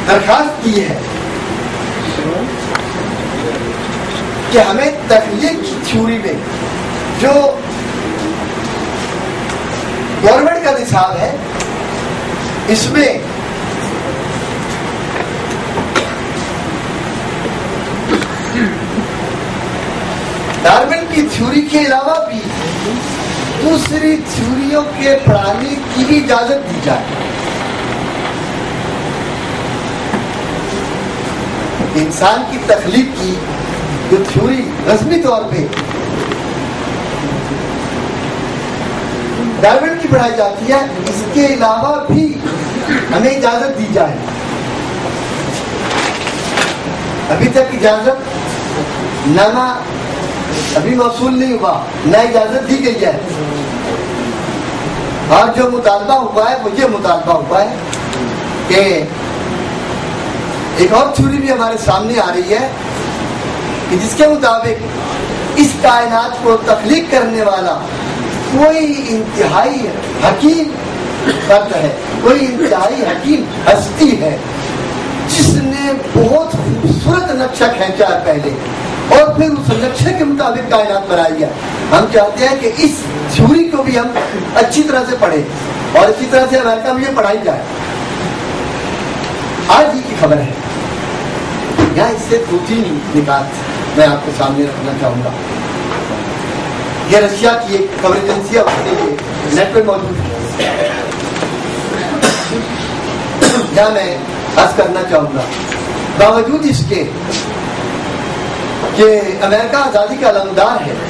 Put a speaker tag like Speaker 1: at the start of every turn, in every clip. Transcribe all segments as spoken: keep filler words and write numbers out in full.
Speaker 1: درخواست کی ہے کہ ہمیں تخلیق کی تھیوری میں جو گورنمنٹ کا نصاب ہے اس میں ڈارون کی تھیوری کے علاوہ بھی دوسری تھیوریوں کے پڑھانے کی بھی اجازت دی جائے. انسان کی تخلیق کی جو تھیوری رسمی طور پہ ڈارون کی پڑھائی جاتی ہے اس کے علاوہ بھی ہمیں اجازت دی جائے. ابھی تک اجازت نامہ ابھی موصول نہیں ہوا، نہ اجازت دی گئی ہے، اور جو مطالبہ ہوا ہے وہ یہ مطالبہ ہوا ہے کہ ایک اور تھیوری بھی ہمارے سامنے آ رہی ہے کہ جس کے مطابق اس کائنات کو تخلیق کرنے والا کوئی انتہائی حکیم فرد ہے، کوئی انتہائی حکیم ہستی ہے جس نے بہت خوبصورت نقشہ کھینچا ہے پہلے اور پھر اس نقشے کے مطابق کائنات بنائی ہے. ہم چاہتے ہیں کہ اس تھیوری کو بھی ہم اچھی طرح سے پڑھیں اور اسی طرح سے امریکہ میں یہ پڑھائی جائے. آج ہی کی خبر ہے، یہاں اس سے دو تین نکات میں آپ کے سامنے رکھنا چاہوں گا. یہ رشیا کی ایک خبر ایجنسی ہے، اس کے لیے نیٹ پہ موجود ہے. یہاں میں عرض کرنا چاہوں گا باوجود اس کے کہ امریکہ آزادی کا علمدار ہے،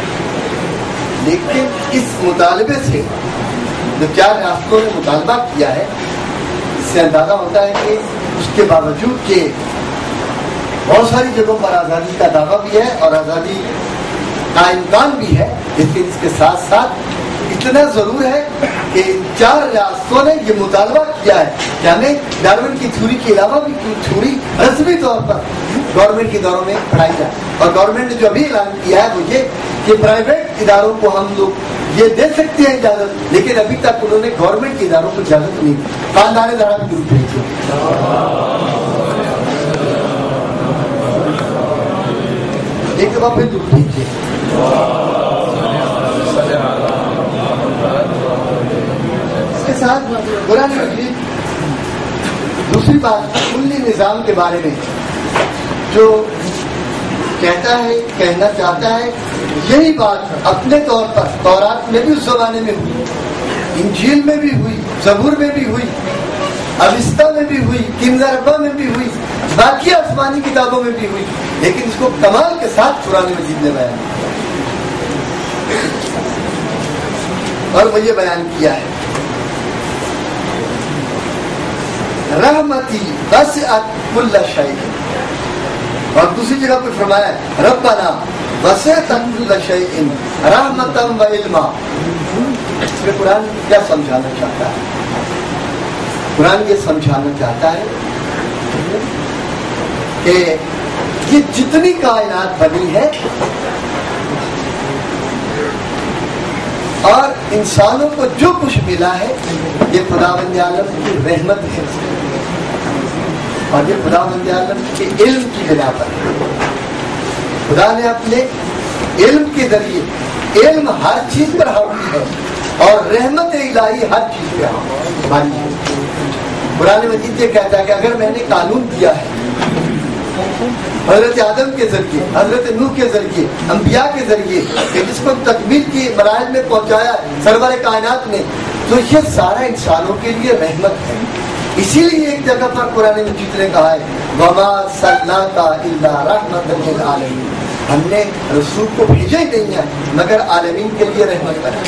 Speaker 1: لیکن اس مطالبے سے جو چار ریاستوں نے مطالبہ کیا ہے اس سے اندازہ ہوتا ہے کہ اس کے باوجود کہ بہت ساری جگہوں پر آزادی کا دعویٰ بھی ہے اور آزادی کا امکان بھی ہے، لیکن اس کے ساتھ ساتھ اتنا ضرور ہے کہ چار ریاستوں نے یہ مطالبہ کیا ہے کہ ہمیں ڈارون کی تھیوری کے علاوہ بھی تھیوری رسمی طور پر گورنمنٹ کے اداروں میں پڑھائی جائے. اور گورنمنٹ نے جو ابھی اعلان کیا ہے وہ یہ کہ پرائیویٹ اداروں کو ہم لوگ یہ دے سکتے ہیں اجازت، لیکن ابھی تک انہوں نے گورنمنٹ کے اداروں کو اجازت نہیں دی. خاندان دارا بھی گروپ بھیجو. ایک دفعہ پھر دودھ بھیجیے. اس کے ساتھ قرآن مجید دوسری بات کلی نظام کے بارے میں جو کہتا ہے کہنا چاہتا ہے، یہی بات اپنے طور پر تورات میں بھی اس زمانے میں ہوئی، انجیل میں بھی ہوئی، زبور میں بھی ہوئی، اوستا میں بھی ہوئی، کنزربا میں بھی ہوئی، باقی آسمانی کتابوں میں بھی ہوئی، لیکن اس کو کمال کے ساتھ قرآن مجید نے بیان اور وہ یہ بیان کیا ہے رحمتی وسعت کل شیء. اور دوسری جگہ پہ فرمایا ہے ربنا وسعت کل شیء رحمتا و علما. اس میں قرآن کیا سمجھانا چاہتا ہے؟ قرآن یہ سمجھانا چاہتا ہے کہ یہ جتنی کائنات بنی ہے اور انسانوں کو جو کچھ ملا ہے یہ خداوند عالم کی رحمت ہے اور یہ خداوند عالم کے علم کی بنا پر. خدا نے اپنے علم کے ذریعے، علم ہر چیز پر حاوی ہے اور رحمت الہی ہر چیز پہ حاوی ہے. قرآن مجید یہ کہتا ہے کہ اگر میں نے قانون دیا ہے حضرت آدم کے ذریعے، حضرت نوح کے ذریعے، انبیاء کے ذریعے کہ جس کو تکمیل کی مراحل میں پہنچایا سرور کائنات نے، تو یہ سارا انسانوں کے لیے رحمت ہے. اسی لیے ایک جگہ پر قرآن مجید نے کہا ہے وما ارسلناک الا رحمۃ للعالمین. ہم نے رسول کو بھیجا ہی نہیں ہے مگر عالمین کے لیے رحمت بنا.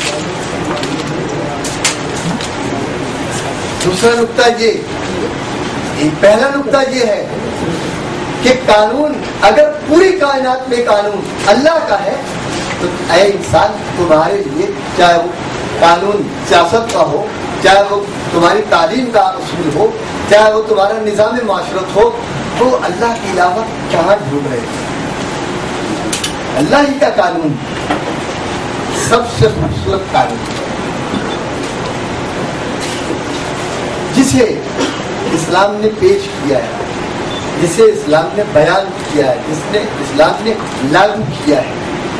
Speaker 1: دوسرا نقطہ یہ، پہلا نقطہ یہ ہے کہ قانون اگر پوری کائنات میں قانون اللہ کا ہے تو اے انسان تمہارے لیے چاہے وہ قانون سیاست کا ہو، چاہے وہ تمہاری تعلیم کا اصول ہو، چاہے وہ تمہارا نظام معاشرت ہو، تو اللہ کے علاوہ کہاں ڈھونڈ رہے ہیں؟ اللہ ہی کا قانون سب سے خوبصورت قانون جسے اسلام نے پیش کیا ہے، جسے اسلام نے بیان کیا ہے، جس نے اسلام نے لاگو کیا ہے.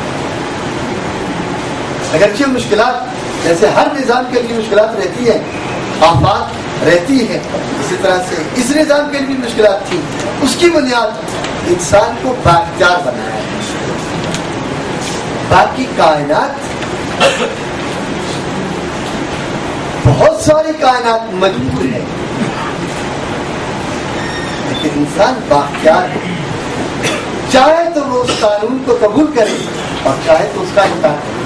Speaker 1: اگرچہ مشکلات جیسے ہر نظام کے لیے مشکلات رہتی ہیں، آفات رہتی ہیں، اسی طرح سے اس نظام کے لیے بھی مشکلات تھی. اس کی بنیاد انسان کو بااختیار بنایا ہے. باقی کائنات، بہت ساری کائنات مجبور ہے، لیکن انسان بااختیار ہے. چاہے تو وہ اس قانون کو قبول کرے اور چاہے تو اس کا انکار کرے.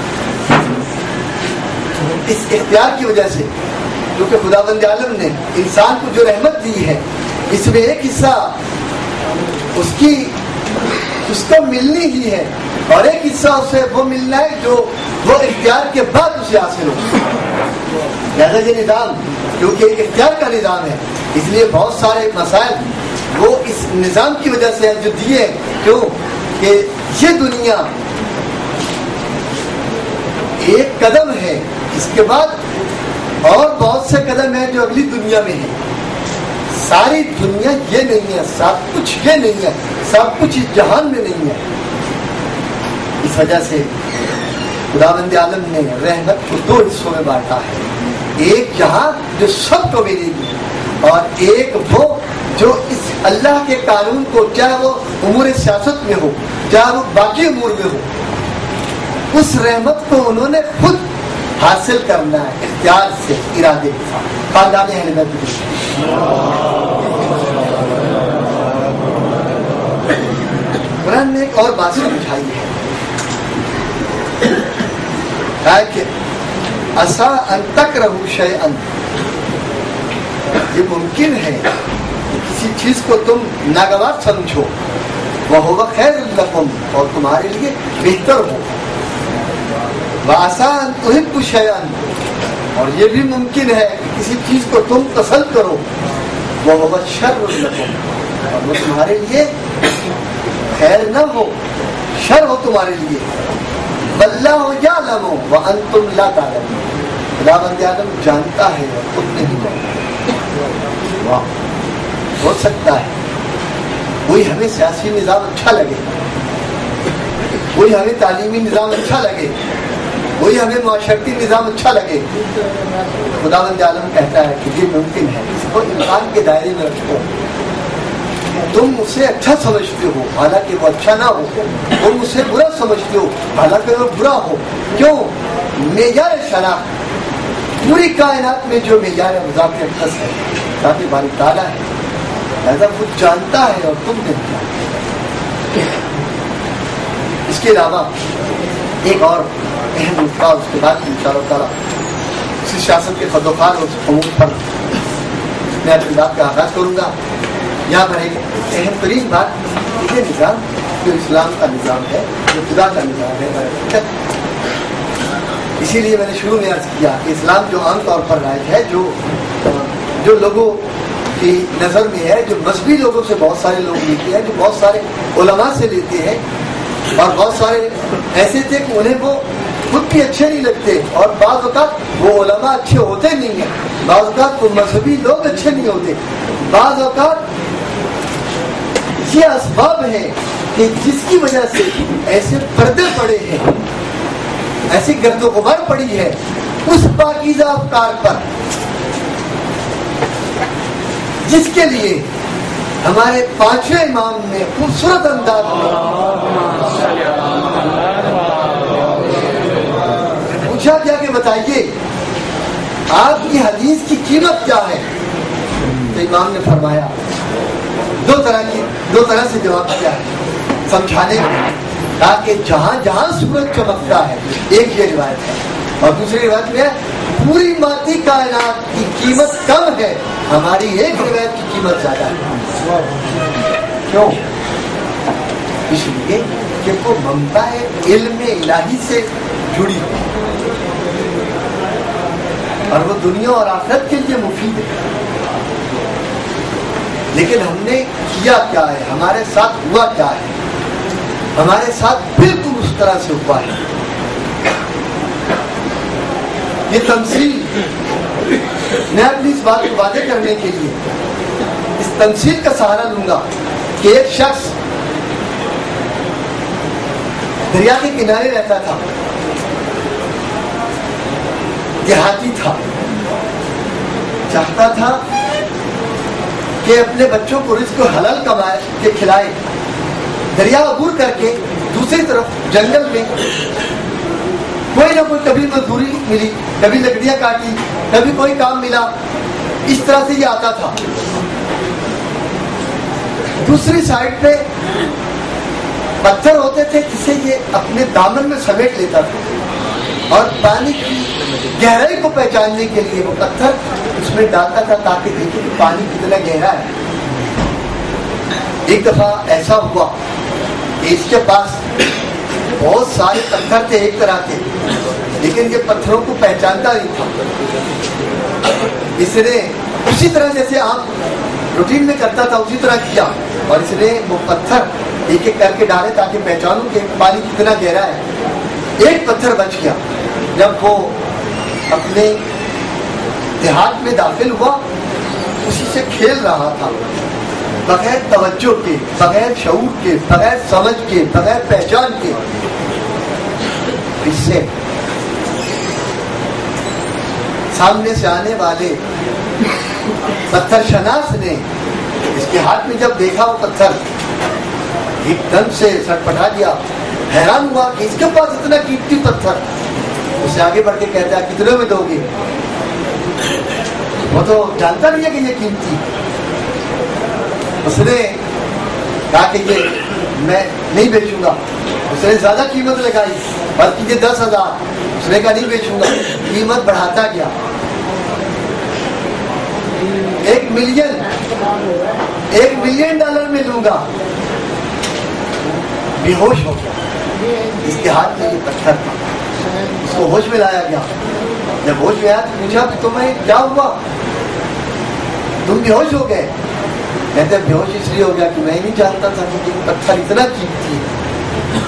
Speaker 1: اس اختیار کی وجہ سے کیونکہ خداوند عالم نے انسان کو جو رحمت دی ہے، اس میں ایک حصہ اس کی اس کو ملنی ہی ہے اور ایک حصہ اسے وہ ملنا ہے جو وہ اختیار کے بعد اسے حاصل ہو. لہذا یہ نظام کیونکہ اختیار کا نظام ہے، اس لیے بہت سارے مسائل وہ اس نظام کی وجہ سے جو دیے. کیوں کہ یہ دنیا ایک قدم ہے، اس کے بعد اور بہت سے قدم ہیں جو اگلی دنیا میں ہے. ساری دنیا یہ نہیں ہے، سب کچھ یہ نہیں ہے، سب کچھ اس جہان میں نہیں ہے. اس وجہ سے خداوند عالم نے رحمت کو دو حصوں میں بانٹا ہے. ایک جہاں جو سب کو ملے گی اور ایک وہ جو اس اللہ کے قانون کو، چاہے وہ امور سیاست میں ہو چاہے وہ باقی امور میں ہو، اس رحمت کو انہوں نے خود حاصل کرنا ہے اختیار سے، ارادے کے ساتھ. خاندان اہل بیت قرآن نے ایک اور بات سمجھائی ہے کہ عسیٰ ان تکرہوا شیئا، یہ ممکن ہے کسی چیز کو تم ناگوار سمجھو، وَهُوَ خَيْرٌ لَكُمْ، اور تمہارے لیے بہتر ہو. وَعَسَىٰ أَن تُحِبُّوا شَيْئًا، اور یہ بھی ممکن ہے کہ کسی چیز کو تم پسند کرو، وَهُوَ شَرٌ لَكُمْ، اور وہ تمہارے لیے خیر نہ ہو، شر ہو تمہارے لیے. وَاللَّهُ يَعْلَمُ وَأَنْتُمْ لَا تَعْلَمُونَ، خداوند عالم جانتا ہے اور تم نہیں جانتے. واہ، ہو سکتا ہے کوئی ہمیں سیاسی نظام اچھا لگے، کوئی ہمیں تعلیمی نظام اچھا لگے، کوئی ہمیں معاشرتی نظام اچھا لگے. خداوند عالم کہتا ہے کہ یہ ممکن ہے، اس کو امکان کے دائرے میں رکھو. تم اسے اچھا سمجھتے ہو حالانکہ وہ اچھا نہ ہو، تم اسے برا سمجھتے ہو حالانکہ وہ برا ہو. کیوں؟ معیار شناخت پوری کائنات میں جو معیار ذات اقدس ہے، ذات باری تعالیٰ ہے، لہذا وہ جانتا ہے اور تم نہیں جانتے. اس کے علاوہ ایک اور اہم نقطہ اس کے بعد انشاءاللہ تعالیٰ اسی سیاست کے خدوخار اور امور پر میں اپنی بات کا آغاز کروں گا. یہاں پر ایک اہم ترین بات، یہ نظام جو اسلام کا نظام ہے، جو خدا کا نظام ہے، اسی لیے میں نے شروع میں عرض کیا کہ اسلام جو عام طور پر رائج ہے، جو جو لوگوں کی نظر میں ہے، جو مذہبی لوگوں سے بہت سارے لوگ لیتے ہیں، جو بہت سارے علماء سے لیتے ہیں، اور بہت سارے ایسے تھے کہ انہیں وہ خود بھی اچھے نہیں لگتے، اور بعض اوقات وہ علماء اچھے ہوتے نہیں ہیں، بعض اوقات وہ مذہبی لوگ اچھے نہیں ہوتے، بعض اوقات یہ اسباب ہیں کہ جس کی وجہ سے ایسے پردے پڑے ہیں، ایسی گرد و غبار پڑی ہے اس پاکیزہ افکار پر جس کے لیے ہمارے پانچویں امام نے خوبصورت انداز میں پوچھا کیا کہ بتائیے آپ کی حدیث کی قیمت کیا ہے؟ تو امام نے فرمایا دو طرح کی دو طرح سے جواب کیا ہے سمجھانے میں، تاکہ جہاں جہاں سورج چمکتا ہے، ایک یہ روایت ہے، اور دوسری روایت میں پوری مادی کائنات کی قیمت کم ہے، ہماری ایک روایت کی قیمت زیادہ ہے. کیوں؟ اس لیے کہ وہ منبع علم الہی سے جڑی ہو اور وہ دنیا اور آخرت کے لیے مفید ہے. لیکن ہم نے کیا کیا ہے، ہمارے ساتھ ہوا کیا ہے؟ ہمارے ساتھ بالکل اس طرح سے ہوا ہے. یہ تمثیل میں اپنی اس بات کو واضح کرنے کے لیے تمثیل کا سہارا لوں گا کہ ایک شخص دریا کے کنارے رہتا تھا، دیہاتی تھا، چاہتا تھا کہ اپنے بچوں کو رزق حلال کمائے کہ کھلائے. دریا عبور کر کے دوسری طرف جنگل میں کوئی نہ کوئی کبھی مزدوری ملی، کبھی لکڑیاں کاٹی، کبھی کوئی کام ملا، اس طرح سے یہ آتا تھا. دوسری سائڈ پہ پتھر ہوتے تھے جسے یہ اپنے دامن میں سمیٹ لیتا تھا اور پانی کی گہرائی کو پہچاننے کے لیے وہ پتھر اس میں ڈالتا تھا تاکہ دیکھے کہ پانی کتنا گہرا ہے. ایک دفعہ ایسا ہوا کہ اس کے پاس بہت سارے پتھر تھے ایک طرح کے، لیکن یہ پتھروں کو پہچانتا نہیں تھا. اس نے اسی طرح جیسے آپ روٹین میں کرتا تھا اسی طرح کیا اور اس نے وہ پتھر ایک ایک کر کے ڈالے تاکہ پہچانوں کہ پانی کتنا گہرا ہے. ایک پتھر بچ گیا. جب وہ اپنے دیہات میں داخل ہوا اسی سے کھیل رہا تھا، بغیر توجہ کے، بغیر شعور کے، بغیر سمجھ کے، بغیر پہچان کے. اس سے سامنے سے آنے والے پتھر شناس نے اس کے ہاتھ میں جب دیکھا وہ پتھر ایک دم سے سٹپٹا دیا، حیران ہوا کہ اس کے پاس اتنا قیمتی پتھر. اسے آگے بڑھ کے کہتا ہے کتنے میں دو گے؟ وہ تو جانتا نہیں ہے کہ یہ قیمتی. اس نے کہا کہ یہ میں نہیں بیچوں گا. اس نے زیادہ قیمت لگائی، بلکہ یہ دس ہزار. اس نے کہا نہیں بیچوں گا. قیمت بڑھاتا گیا، ایک ملین ایک ملین ڈالر میں لوں گا. بے ہوش ہو گیا. اس کے ہاتھ میں یہ پتھر تھا، اس کو ہوش میں لایا گیا. جب ہوش میں آیا تو پوچھا کہ تمہیں کیا ہوا، تم بے ہوش ہو گئے؟ کہتے بے ہوش اس لیے ہو گیا کہ میں نہیں جانتا تھا کہ یہ پتھر اتنا قیمتی ہے.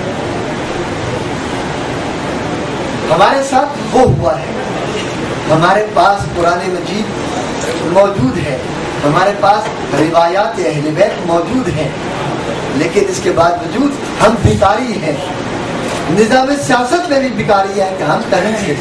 Speaker 1: ہمارے ساتھ وہ ہوا ہے. ہمارے پاس قرآن مجید موجود ہے، ہمارے پاس روایات اہل بیت موجود ہیں، لیکن اس کے بعد وجود ہم بیکاری ہیں. نظام سیاست میں بھی بیکاری ہے کہ ہم کہیں سے.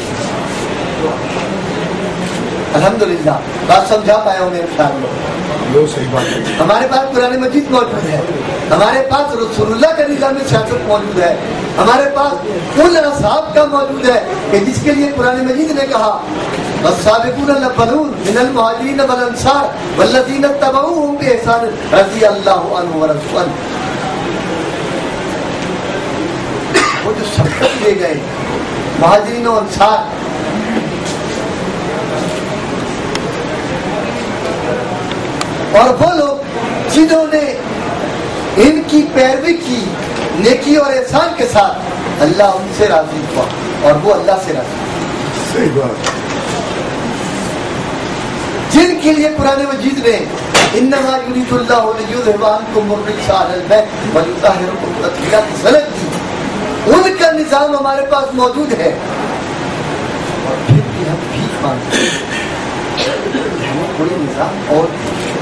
Speaker 1: الحمدللہ بات سمجھا پایا ہوں میرے خیال میں.
Speaker 2: صحیح بات ہے.
Speaker 1: ہمارے پاس قرآن مجید موجود ہے، ہمارے پاس رسول اللہ کا نظام سیاست موجود ہے، ہمارے پاس ان اصحاب کا موجود ہے کہ جس کے لیے قرآن مجید نے کہا والسابقون الاولون من المہاجرین والانصار والذین اتبعوهم بإحسان رضی اللہ عنہ ورضوا عنہ. وہ جو سبقت لے گئے مہاجرین و انصار، اور وہ لوگ جنہوں نے ان کی پیروی کی نیکی اور احسان کے ساتھ، اللہ ان سے راضی ہوا اور وہ اللہ سے راضی ہوا.
Speaker 2: صحیح بات.
Speaker 1: جن کے لیے قرآن مجید نے انما یرید اللہ لیذھب عنکم الرجس اہل البیت ویطہرکم تطہیرا کی سند دی، ان کا نظام ہمارے پاس موجود ہے. اور پھر بھی ہم بھیک مانگتے ہیں. ہمیں کوئی نظام اور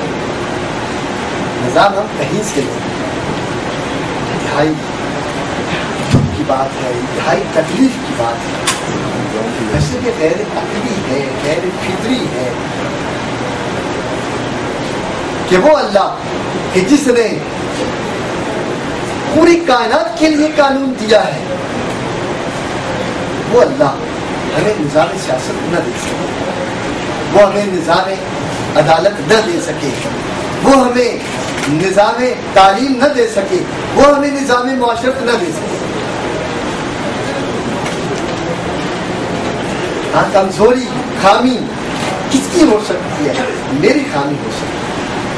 Speaker 1: نظام ہم کہیں سے لیں. انتہائی دکھ کی بات ہے، انتہائی تکلیف کی بات ہے. ویسے کہ غیر عقلی ہے، غیر فطری ہے کہ وہ اللہ کہ جس نے پوری کائنات کے لیے قانون دیا ہے، وہ اللہ ہمیں نظام سیاست نہ دے سکے، وہ ہمیں نظام عدالت نہ دے سکے، وہ ہمیں نظام تعلیم نہ دے سکے، وہ ہمیں نظام معاشرت نہ دے سکے. ہاں کمزوری خامی کس کی ہو سکتی ہے؟ میری خامی ہو سکتی ہے،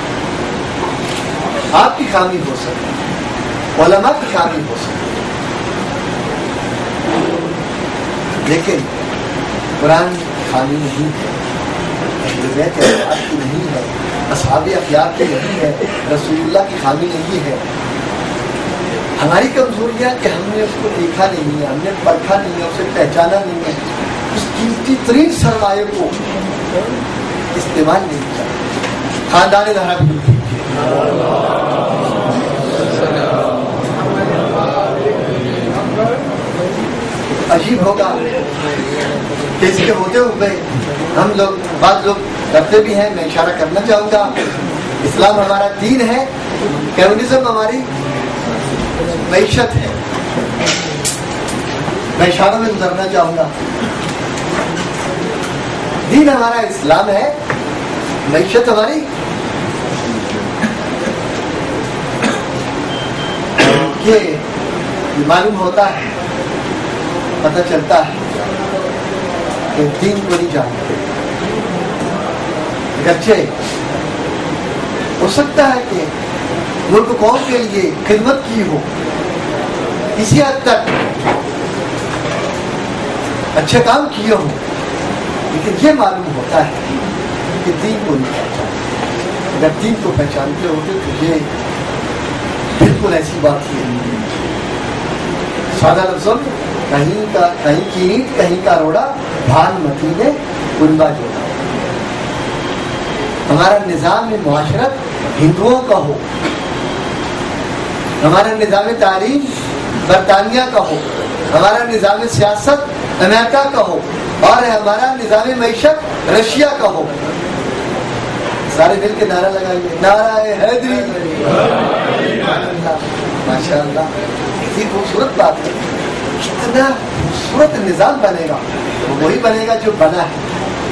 Speaker 1: آپ کی خامی ہو سکتی ہے، علماء کی خامی ہو سکتی ہے، لیکن قرآن کی خامی نہیں ہے، اہل بیت کی نہیں ہے، اصحاب اخیار کی نہیں ہے، رسول اللہ کی خامی نہیں ہے. ہماری کمزوریاں کہ ہم نے اس کو دیکھا نہیں ہے، ہم نے پرکھا نہیں ہے، اسے پہچانا نہیں ہے، اس قیمتی ترین سرمایہ کو استعمال نہیں کیا. خاندان زہرا بھی ملتی عجیب ہوگا کہ اس کے ہوتے ہوئے ہم لوگ بعض لوگ کرتے بھی ہیں. میں اشارہ کرنا چاہوں گا اسلام ہمارا دین ہے, کمیونزم ہماری معیشت ہے. میں اشاروں میں گزرنا چاہوں گا. دین ہمارا اسلام ہے, معیشت ہماری یہ معلوم ہوتا ہے, پتہ چلتا ہے کہ دین کو نہیں جانتے. اگرچہ ہو سکتا ہے کہ ملک قوم کے لیے خدمت کی ہو, کسی حد تک اچھے کام کیے ہوں, لیکن یہ معلوم ہوتا ہے کہ دین کو نہیں پہچانتے. اگر دین کو پہچانتے ہوتے تو یہ بالکل ایسی بات ہی ہے. سادہ لفظوں میں کہیں کا کہیں کی اینٹ کہیں کا روڑا, بھان متی نے کنبا جوڑا. ہمارا نظام معاشرت ہندوؤں کا ہو, ہمارا نظام تعلیم برطانیہ کا ہو, ہمارا نظام سیاست امریکہ کا ہو, اور ہمارا نظام معیشت رشیا کا ہو. سارے مل کے نعرہ لگائیے, نعرہ حیدری. ماشاء اللہ, کتنی خوبصورت بات ہے. کتنا خوبصورت نظام بنے گا, وہی بنے گا جو بنا ہے.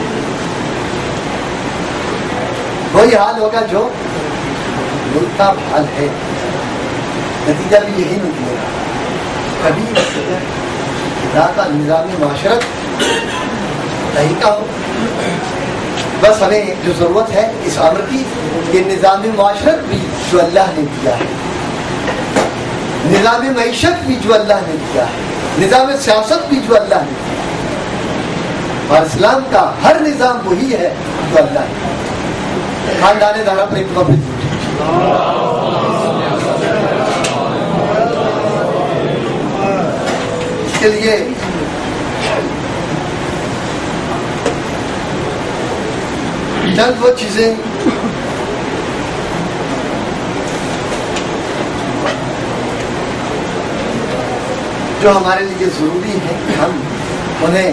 Speaker 1: وہی حال ہوگا جو ملک کا حال ہے. نتیجہ بھی یہی نکلے گا. کبھی خدا کا نظام معاشرت طریقہ ہو. بس ہمیں جو ضرورت ہے اس امر کی کہ نظام معاشرت بھی جو اللہ نے دیا ہے, نظام معیشت بھی جو اللہ نے دیا ہے, نظام سیاست بھی جو اللہ نے دیا ہے, اور اسلام کا ہر نظام وہی ہے جو اللہ نے. خاندان زہرا پر ایک وقت اس کے لیے چند وہ چیزیں جو ہمارے لیے ضروری ہے کہ ہم انہیں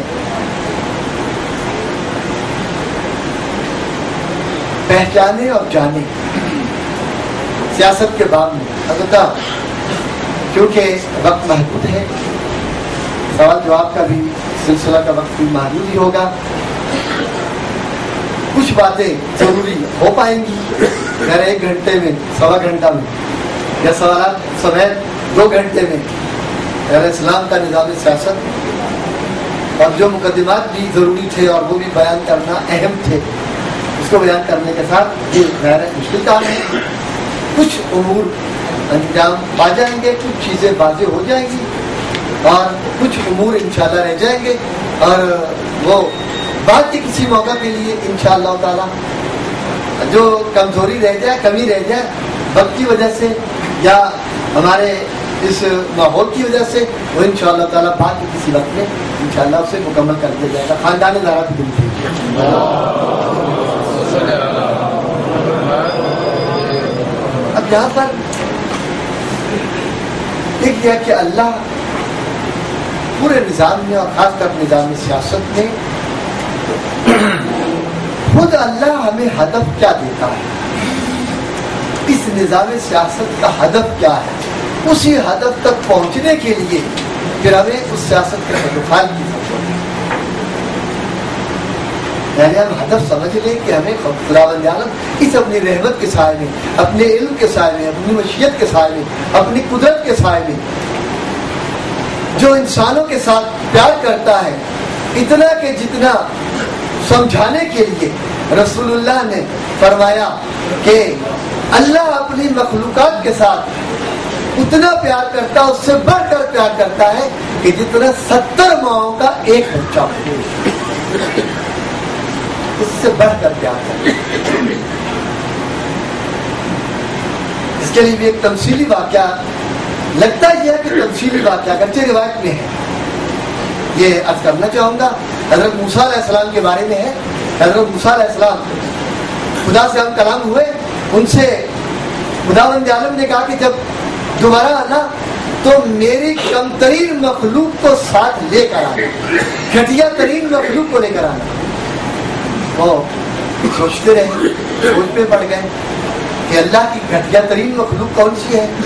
Speaker 1: پہچانے اور جانے. سیاست کے باب میں البتہ کیونکہ وقت محدود ہے, سوال جواب کا بھی سلسلہ کا وقت بھی محدود ہی ہوگا. کچھ باتیں ضروری ہو پائیں گی اگر ایک گھنٹے میں, سوا گھنٹہ میں, یا سوالات سمیت دو گھنٹے میں اگر اسلام کا نظام سیاست اور جو مقدمات بھی ضروری تھے اور وہ بھی بیان کرنا اہم تھے, اس کو بیان کرنے کے ساتھ یہ غیر مشکل کام ہے. کچھ امور انجام آ جائیں گے, کچھ چیزیں واضح ہو جائیں گی, اور کچھ امور انشاءاللہ رہ جائیں گے, اور وہ بعد کے کسی موقع کے لیے انشاءاللہ تعالی جو کمزوری رہ جائے, کمی رہ جائے وقت کی وجہ سے یا ہمارے اس ماحول کی وجہ سے, وہ انشاءاللہ تعالی بعد کے کسی وقت میں انشاءاللہ اسے مکمل کر دیا جائے گا. خاندان زہرا کی دل تھی. اب یہاں پر ایک یہ کہ اللہ پورے نظام میں اور خاص کر نظام سیاست میں خود اللہ ہمیں ہدف کیا دیتا ہے, اس نظام سیاست کا ہدف کیا ہے, اسی ہدف تک پہنچنے کے لیے پھر ہمیں اس سیاست کے تدخل کی ضرورت ہے. یعنی ہم ہدف سمجھ لیں کہ ہمیں خداوند عالم اس اپنی رحمت کے سائے میں, اپنے علم کے سائے میں, اپنی مشیت کے سائے میں, اپنی قدرت کے سائے میں جو انسانوں کے ساتھ پیار کرتا ہے, اتنا کہ جتنا سمجھانے کے لیے رسول اللہ نے فرمایا کہ اللہ اپنی مخلوقات کے ساتھ اتنا پیار کرتا ہے, اس سے بڑھ کر پیار کرتا ہے کہ جتنا ستر ماؤں کا ایک بچہ ہو, اس سے بڑھ کر پیار کرتا ہے. اس کے لیے بھی ایک تمثیلی واقعہ لگتا یہ ہے کہ تمثیلی واقعہ اگرچہ روایت میں ہے, یہ عرض کرنا چاہوں گا. حضرت موسیٰ علیہ السلام کے بارے میں ہے. حضرت موسیٰ علیہ السلام خدا سے ہم کلام ہوئے. ان سے خداوند عالم نے کہا کہ جب دوبارہ آنا تو میری کم ترین مخلوق کو ساتھ لے کر آنا, گھٹیا ترین مخلوق کو لے کر آنا. وہ سوچتے رہے, سوچ پہ پڑ گئے کہ اللہ کی گھٹیا ترین مخلوق کون سی ہے.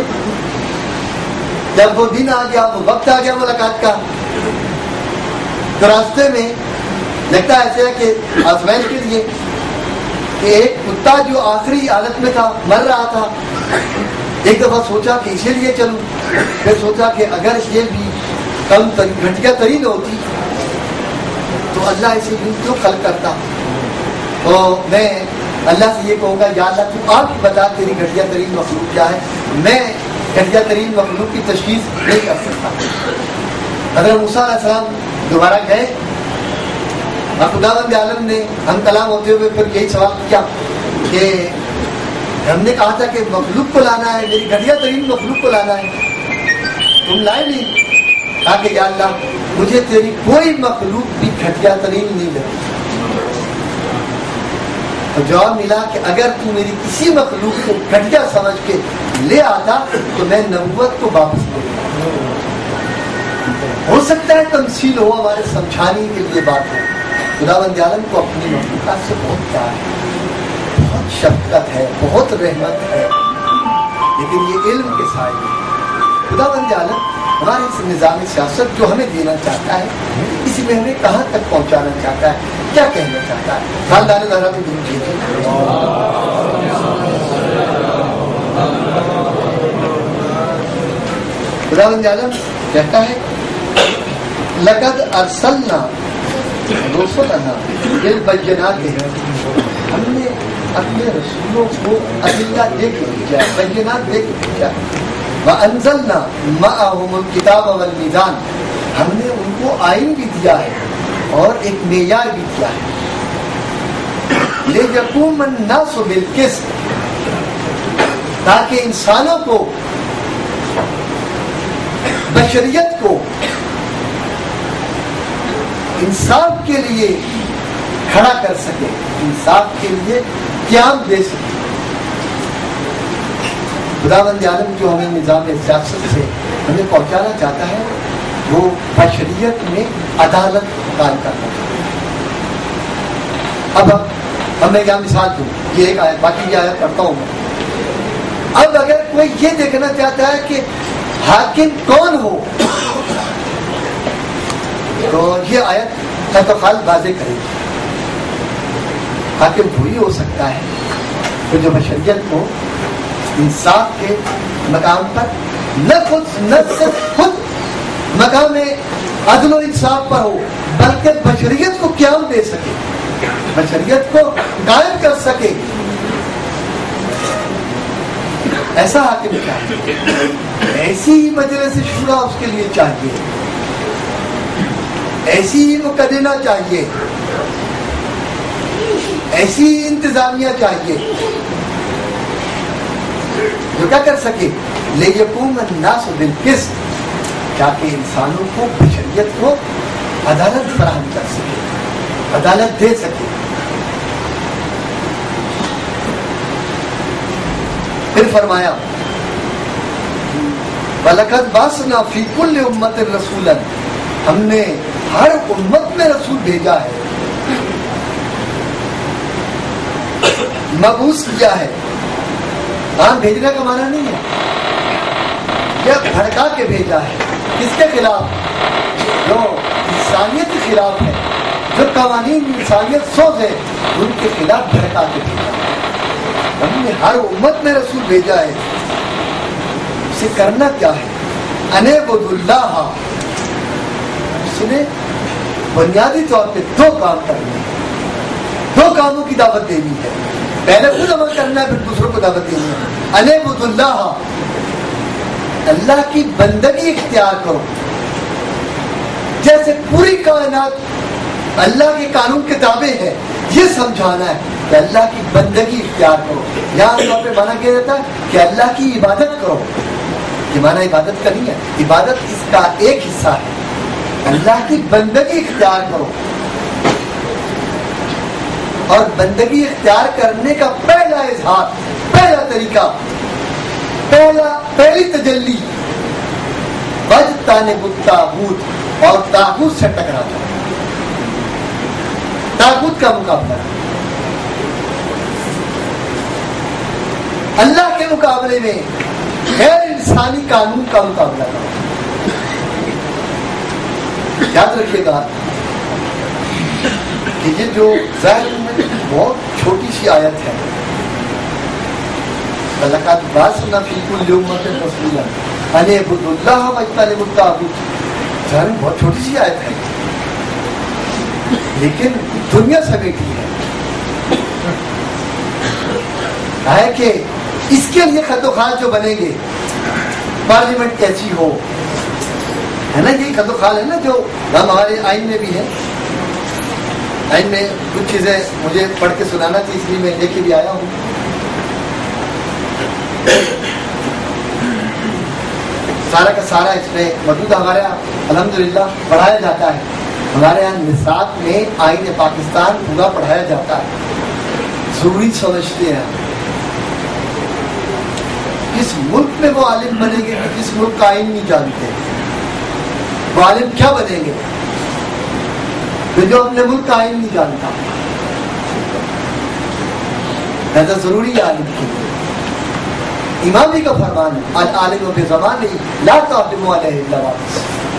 Speaker 1: جب وہ دن آ گیا, وہ وقت آ گیا ملاقات کا, تو راستے میں لگتا ایسا ہے کہ آزمائش کے لیے کہ ایک کتا جو آخری حالت میں تھا, مر رہا تھا, ایک دفعہ سوچا کہ اسی لیے چلوں. پھر سوچا کہ اگر یہ بھی کم گھٹیا ترین ہوتی تو اللہ اسے بھی کیوں خلق کرتا. تو میں اللہ سے یہ کہوں گا, یا اللہ تو آپ بتا تیری گھٹیا ترین مخلوق کیا ہے, میں گھٹیا ترین مخلوق کی تشخیص نہیں کر سکتا. حضرت موسیٰ علیہ السلام دوبارہ گئے اور خداوند عالم نے ہم کلام ہوتے ہوئے پھر یہی سوال کیا کہ ہم نے کہا تھا کہ مخلوق کو لانا ہے, میری گھٹیا ترین مخلوق کو لانا ہے, تم لائے نہیں. کہا کہ یا اللہ مجھے تیری کوئی مخلوق بھی گھٹیا ترین نہیں لگتی. تو جواب ملا کہ اگر تو میری کسی مخلوق کو گھٹیا سمجھ کے لے آتا تو میں نبوت کو واپس لے لیتا. ہو سکتا ہے تمثیل ہو, ہمارے سمجھانے کے لیے بات ہو. خداوند عالم کو اپنی مخلوقات سے بہت پیار ہے, بہت شفقت ہے, بہت رحمت ہے, لیکن یہ علم کے سائے میں خداوند عالم ہمارے اس نظام سیاست جو ہمیں دینا چاہتا ہے, اسی میں ہمیں کہاں تک پہنچانا چاہتا ہے, کیا کہنا چاہتا ہے. خاندان زہرا کو درود کیجیے. خداوند عالم کہتا ہے لقد ارسلنا رسلنا بالبینات, ہم نے اپنے رسولوں کو ادلہ دے کے بھیجا ہے, بینات دے کے بھیجا ہے. وانزلنا معهم الکتاب والمیزان, ہم نے ان کو آئین بھی دیا ہے اور ایک معیار بھی دیا ہے. لیقوم الناس بالقسط, تاکہ انسانوں کو, بشریت کو انصاف کے لیے کھڑا کر سکے, انصاف کے لیے قیام دے سکے. خداوند عالم جو ہمیں نظام سیاست سے ہمیں پہنچانا چاہتا ہے وہ بشریت میں عدالت قائم کرنا چاہتا ہے. اب اب میں کیا مثال دوں, یہ ایک آیت, باقی یہ آیت پڑھتا ہوں میں. اب اگر کوئی یہ دیکھنا چاہتا ہے کہ حاکم کون ہو تو یہ آیت کا تو خال واضح کرے گی. حاکم وہی ہو سکتا ہے کہ جو بشریت کو انصاف کے مقام پر نہ خود نہ صرف خود مقام عدل و انصاف پر ہو, بلکہ بشریت کو قیام دے سکے, بشریت کو قائم کر سکے. ایسا حاکم چاہیے, ایسی ہی مجلس شورا اس کے لیے چاہیے, ایسی ہی مقدمہ چاہیے, ایسی ہی انتظامیہ چاہیے جو کیا کر سکے, لیقوم الناس بالقسط, تاکہ انسانوں کو, بشریت کو عدالت فراہم کر سکے, عدالت دے سکے. پھر فرمایا وَلَقَدْ بَعَثْنَا فِي كُلِّ أُمَّةٍ رَسُولًا, ہم نے ہر امت میں رسول بھیجا ہے, مبعوث کیا ہے. ہاں بھیجنے کا معنی نہیں ہے, یہ بھڑکا کے بھیجا ہے. کس کے خلاف؟ جو انسانیت کے خلاف ہے, جو قوانین انسانیت سوز ہے, ان کے خلاف بھڑکا کے بھیجا ہے. ہم نے ہر امت میں رسول بھیجا ہے. اسے کرنا کیا ہے؟ انعبدوا اللہ, اس نے بنیادی طور پہ دو کام کرنے ہیں, دو کاموں کی دعوت دینی ہے. پہلے خود عمل کرنا ہے, پھر دوسروں کو دعوت دینی ہے. انعبدوا اللہ, اللہ کی بندگی اختیار کرو. جیسے پوری کائنات اللہ کے قانون کے تابع ہے, یہ سمجھانا ہے کہ اللہ کی بندگی اختیار کرو. یہاں یہاں پہ مانا کیا جاتا ہے کہ اللہ کی عبادت کرو. یہ مانا عبادت کا نہیں ہے, عبادت اس کا ایک حصہ ہے. اللہ کی بندگی اختیار کرو. اور بندگی اختیار کرنے کا پہلا اظہار، پہلا طریقہ، پہلا پہلی تجلی وجتانب الطاغوت، اور طاغوت سے ٹکرانا، طاغوت کا مقابلہ، اللہ کے مقابلے میں غیر انسانی قانون کا مقابلہ کرنا۔ یاد رکھیے گا کہ یہ جو ظاہر میں بہت چھوٹی سی آیت ہے، اللہ کا باسنا فی کل امۃ رسولا ان اعبدوا اللہ واجتنبوا الطاغوت، ظاہر میں بہت چھوٹی سی آیت ہے، لیکن دنیا سمیٹی ہے ہے کہ اس کے لیے خط و خال جو بنیں گے، پارلیمنٹ کیسی ہو، ہے نا، یہی خط و خال ہے نا جو ہمارے آئین میں بھی ہے۔ آئین میں کچھ چیزیں مجھے پڑھ کے سنانا تھی، اس لیے میں لے کے بھی آیا ہوں۔ سارا کا سارا اس میں موجود، ہمارے یہاں الحمدللہ پڑھایا جاتا ہے، ہمارے یہاں نصاب میں آئین پاکستان پورا پڑھایا جاتا ہے، ضروری سمجھتے ہیں۔ کس ملک میں وہ عالم بنیں گے کہ جس ملک کا آئین نہیں جانتے، وہ عالم کیا بنیں گے جو اپنے ملک کا آئین نہیں جانتا؟ ایسا ضروری ہے عالم کے لیے۔ امام کا فرمان ہے العالم بزمانہ لا تعلموا علیہ الا واقع،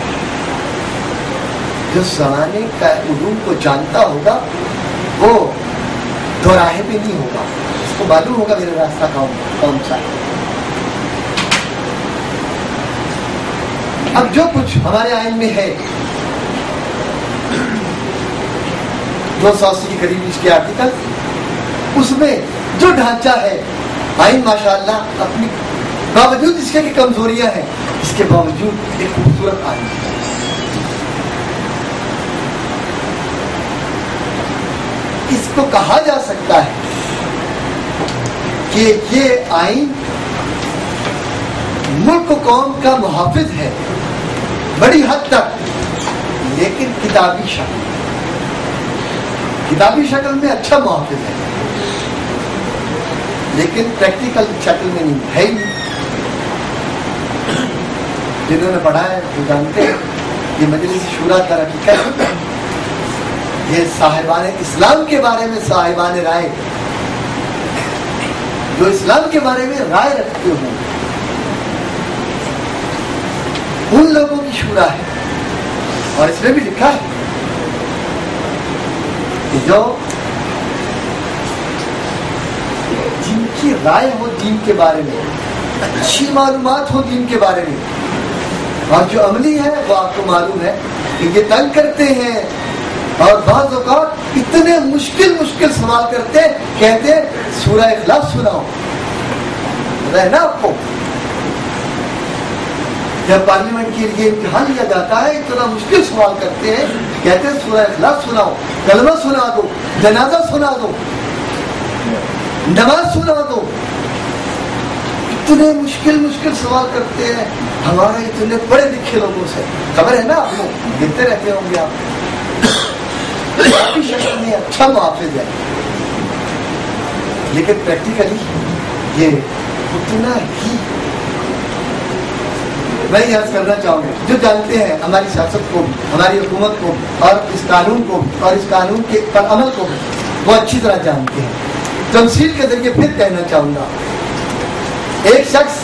Speaker 1: جو زمانے کا علوم کو جانتا ہوگا وہ دوراہے بھی نہیں ہوگا، اس کو معلوم ہوگا میرا راستہ کون سا ہے۔ اب جو کچھ ہمارے آئین میں ہے، دو سو اسی کے قریب اس کے آرٹیکل، اس میں جو ڈھانچہ ہے آئین ماشاءاللہ اپنی باوجود اس کے کہ کمزوریاں ہیں، اس کے باوجود ایک خوبصورت آئین ہے۔ اس کو کہا جا سکتا ہے کہ یہ آئین ملک و قوم کا محافظ ہے بڑی حد تک، لیکن کتابی شکل کتابی شکل میں اچھا محافظ ہے، لیکن پریکٹیکل شکل میں نہیں ہے ہی۔ جنہوں نے پڑھا ہے وہ جانتے ہیں یہ مجلس شورا در حقیقت یہ صاحبان اسلام کے بارے میں، صاحبان رائے جو اسلام کے بارے میں رائے رکھتے ہوں، ان لوگوں کی شورا ہے۔ اور اس میں بھی لکھا ہے کہ جو جن کی رائے ہو دین کے بارے میں، اچھی معلومات ہو دین کے بارے میں، اور جو عملی ہے وہ آپ کو معلوم ہے کہ یہ تنگ کرتے ہیں اور بعض اوقات اتنے مشکل مشکل سوال کرتے کہتے سورہ اخلاص سناؤ، رہنا آپ کو جب پارلیمنٹ کے لیے امتحان لیا جاتا ہے اتنا مشکل سوال کرتے ہیں، کہتے ہیں سورہ اخلاص سناؤ، کلمہ سنا دو، جنازہ سنا دو، نماز سنا دو، اتنے مشکل مشکل سوال کرتے ہیں ہمارے اتنے بڑے لکھے لوگوں سے۔ خبر ہے نا آپ کو، دیکھتے رہتے ہوں گے آپ، شکل میں اچھا محافظ ہے، لیکن پریکٹیکلی یہ اتنا ہی۔ میں یہ عرض کرنا چاہوں گا جو جانتے ہیں ہماری سیاست کو بھی، ہماری حکومت کو بھی، اور اس قانون کو بھی، اور اس قانون کے پر عمل کو بھی وہ اچھی طرح جانتے ہیں۔ تمثیل کے ذریعے پھر کہنا چاہوں گا، ایک شخص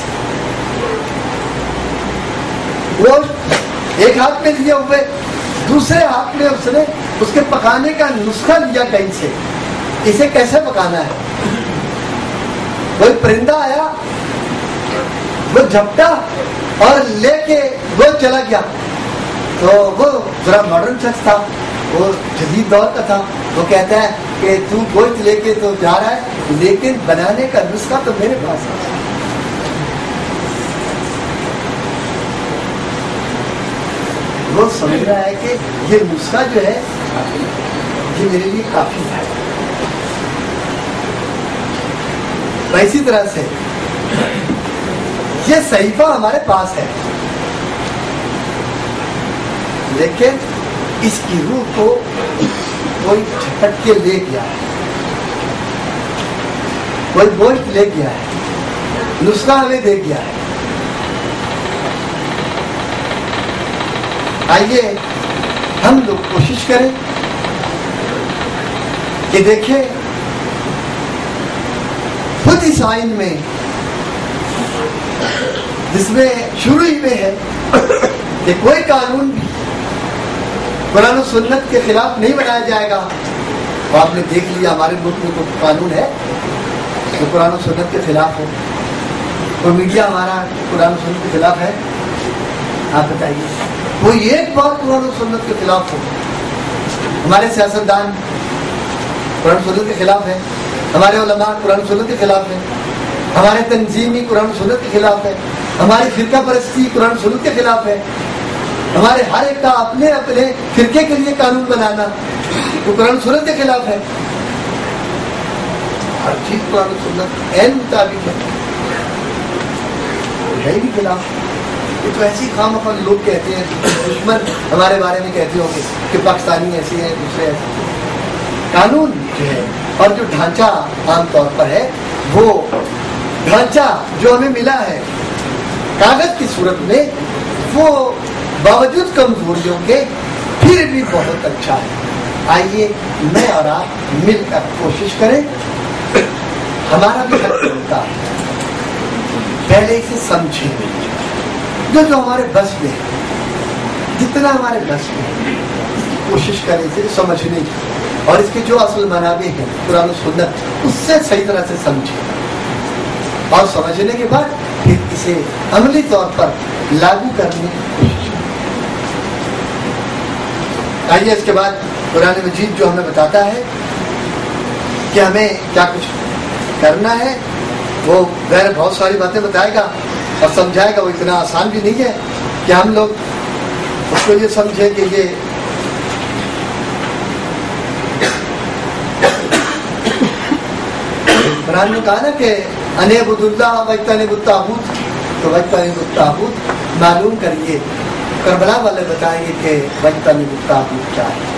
Speaker 1: وہ ایک ہاتھ میں لیے ہوئے، دوسرے ہاتھ میں اس نے اس کے پکانے کا نسخہ لیا کہیں سے، اسے کیسے پکانا ہے۔ کوئی پرندہ آیا، وہ جھپٹا اور لے کے وہ چلا گیا، تو وہ ذرا ماڈرن شخص تھا، وہ جدید دور کا تھا، وہ کہتا ہے کہ تو گوشت لے کے تو جا رہا ہے لیکن بنانے کا نسخہ تو میرے پاس ہے۔ وہ سمجھ رہا ہے کہ یہ نسخہ جو ہے یہ میرے لیے کافی ہے۔ اسی طرح سے یہ صحیفہ ہمارے پاس ہے، لیکن اس کی روح کو کوئی جھٹک کے لے گیا، کوئی گوشت لے گیا ہے, نسخہ ہمیں دے گیا ہے. آئیے ہم لوگ کوشش کریں کہ دیکھیں خود اس آئین میں, جس میں شروع ہی میں ہے کہ کوئی قانون بھی قرآن و سنت کے خلاف نہیں بنایا جائے گا. تو آپ نے دیکھ لیا ہمارے ملک میں کوئی قانون ہے جو قرآن و سنت کے خلاف ہو؟ کوئی میڈیا ہمارا قرآن و سنت کے خلاف ہے؟ آپ بتائیے. کوئی ایک بات قرآن و سنت کے خلاف ہو؟ ہمارے سیاستدان قرآن و سنت کے خلاف ہے, ہمارے علماء قرآن و سنت کے خلاف ہے, ہمارے تنظیمی قرآن و سنت کے خلاف ہے, ہماری فرقہ پرستی قرآن و سنت کے خلاف ہے, ہمارے ہر ایک کا اپنے اپنے فرقے کے لیے قانون بنانا تو قرآن و سنت کے خلاف ہے. ہر چیز قرآن و سنت عین مطابق ہے, ہے ہی خلاف. یہ تو ایسی خام خواہ لوگ کہتے ہیں, دشمن ہمارے بارے میں کہتے ہوں گے کہ پاکستانی ایسے ہیں, دوسرے ایسے. قانون جو ہے اور جو ڈھانچہ عام طور پر ہے, وہ ڈھانچہ جو ہمیں ملا ہے کاغذ کی صورت میں, وہ باوجود کمزوریوں کے پھر بھی بہت اچھا ہے. آئیے میں اور آپ مل کر کوشش کریں. ہمارا بھی حق بنتا ہے, پہلے اسے سمجھیں, جو جو ہمارے بس میں ہے, جتنا ہمارے بس میں ہے کوشش کریں اسے سمجھنے کی, اور اس کے جو اصل منابع ہیں قرآن و سنت, اس سے صحیح طرح سے سمجھیں, اور سمجھنے کے بعد پھر اسے عملی طور پر لاگو کرنے کی کوشش کریں. آئیے اس کے بعد قرآن مجید جو ہمیں بتاتا ہے کہ ہمیں کیا کچھ کرنا ہے, وہ غیر بہت ساری باتیں بتائے گا اور سمجھائے گا. وہ اتنا آسان بھی نہیں ہے کہ ہم لوگ اس کو یہ سمجھیں کہ یہ قرآن نے کہا نا کہ انعبد اللہ واجتنبوا الطاغوت, تو واجتنبوا الطاغوت معلوم کریے. کربلا والے بتائیں گے کہ واجتنبوا الطاغوت کیا ہے.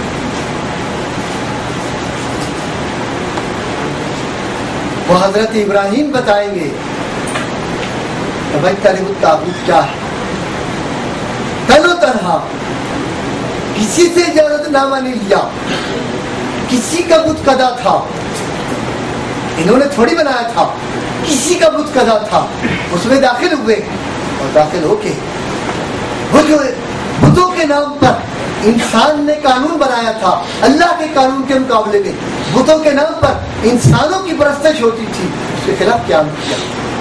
Speaker 1: وہ حضرت ابراہیم بتائیں گے کہ واجتنبوا الطاغوت کیا ہے. تن و تنہا کسی سے اجازت نامہ نہیں لیا, کسی کا بت قدا تھا, انہوں نے تھوڑی بنایا تھا, کسی کا بت قدا تھا, اس میں داخل ہوئے, اور داخل ہو کے وہ جو بتوں کے نام پر انسان نے قانون بنایا تھا, اللہ کے قانون کے مقابلے میں بتوں کے نام پر انسانوں کی پرستش ہوتی تھی, اس کے خلاف قیام کیا.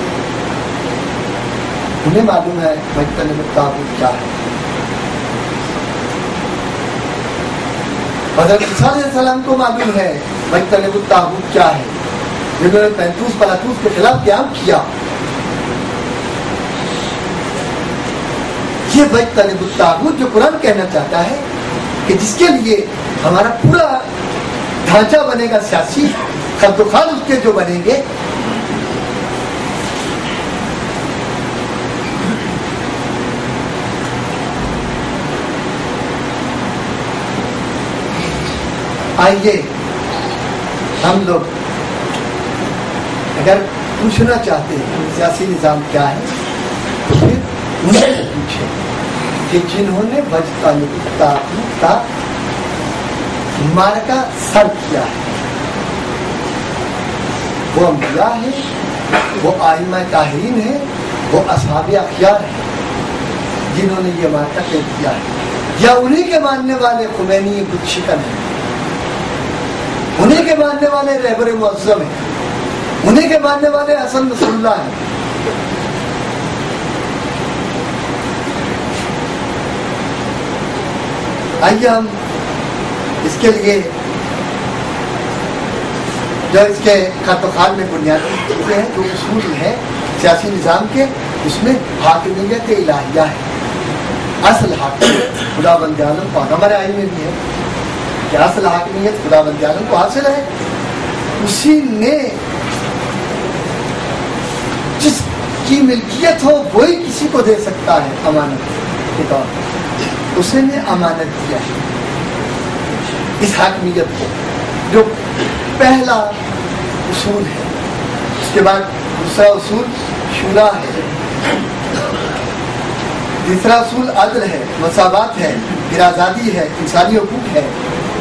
Speaker 1: انہیں معلوم ہے واجتنبوا الطاغوت کیا ہے. حضرت عیسیٰ علیہ السلام کو معلوم ہے واجتنبوا الطاغوت کیا ہے, جنہوں نے پینتوس پلاتوس کے خلاف قیام کیا. یہ واجتنبوا الطاغوت جو قرآن کہنا چاہتا ہے کہ جس کے لیے ہمارا پورا ڈھانچہ بنے گا سیاسی, خد و خال اس کے جو بنیں گے, آئیے ہم لوگ اگر پوچھنا چاہتے ہیں سیاسی نظام کیا ہے, تو پھر ان سے پوچھیں کہ جنہوں نے واجتنبوا الطاغوت کا مارکہ سر کیا ہے, وہ انبیاء ہیں, وہ ائمہ طاہرین ہیں, وہ اصحاب اخیار ہیں, جنہوں نے یہ مارکہ طے کیا ہے. یا انہی کے ماننے والے خمینی بت شکن ہیں, انہیں کے ماننے والے رہبر معظم ہیں, انہیں کے ماننے والے حسن نصر اللہ ہیں. آئیے ہم اس کے لیے جو اس کے خط و خال میں بنیادی چیزیں ہیں, جو اصول ہیں سیاسی نظام کے, اس میں حاکمیت الہیہ ہے. اصل حاکمیت خدا بند عالم کو, ہمارے آئین میں بھی ہے کہ اصل حاکمیت خدا بند عالم کو حاصل ہے. اسی نے جس کی ملکیت ہو وہی کسی کو دے سکتا ہے امانت کے طور پر. اس نے امانت دیا ہے اس حاکمیت کو, جو پہلا اصول ہے اس کے بعد دوسرا اصول شورا ہے، تیسرا اصول عدل ہے، مساوات ہے، پھر آزادی ہے، انسانی حقوق ہے،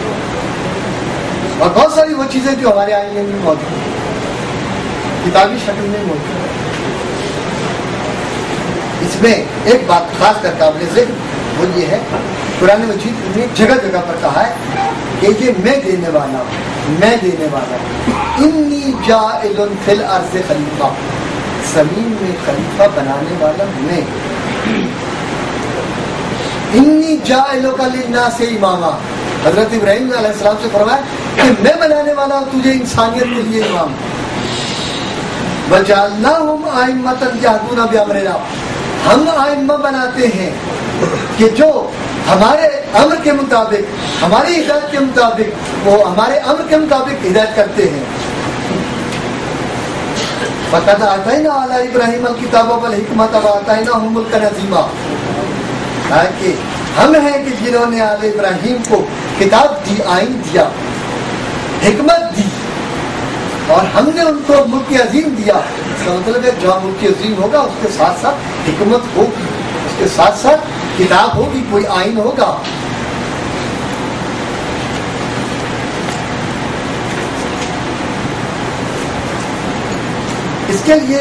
Speaker 1: اور بہت ساری وہ چیزیں جو ہمارے آئینے میں موجود ہیں، کتابی شکل میں موجود ہے۔ اس میں ایک بات خاص کر قابل ذکر وہ یہ ہے، قرآن مجید نے جگہ جگہ پر کہا ہے کہ یہ میں دینے والا ہوں، میں دینے والا ہوں، انی جاعل فی الارض خلیفہ، زمین میں خلیفہ بنانے والا میں، انی جاعلک للناس اماما، حضرت ابراہیم علیہ السلام سے فرمایا کہ میں بنانے والا ہوں تجھے انسانیت کے لیے امام، وجعلناہم ائمۃ یہدون بامرنا، ہم ائمہ بناتے ہیں کہ جو ہمارے امر کے مطابق، ہماری ہدایت کے مطابق، وہ ہمارے امر کے مطابق ہدایت کرتے ہیں۔ فقد آتینا علی ابراہیم الکتاب والحکمۃ وآتیناہ ملکا عظیما، کہ ہم ہیں کہ جنہوں نے آل ابراہیم کو کتاب دی، آئین دیا، حکمت دی، اور ہم نے ان کو ملک عظیم دیا۔ اس کا مطلب ہے جو ملک عظیم ہوگا اس کے ساتھ ساتھ حکمت ہوگی، اس کے ساتھ ساتھ کتاب ہوگی، کوئی آئین ہوگا۔ اس کے لیے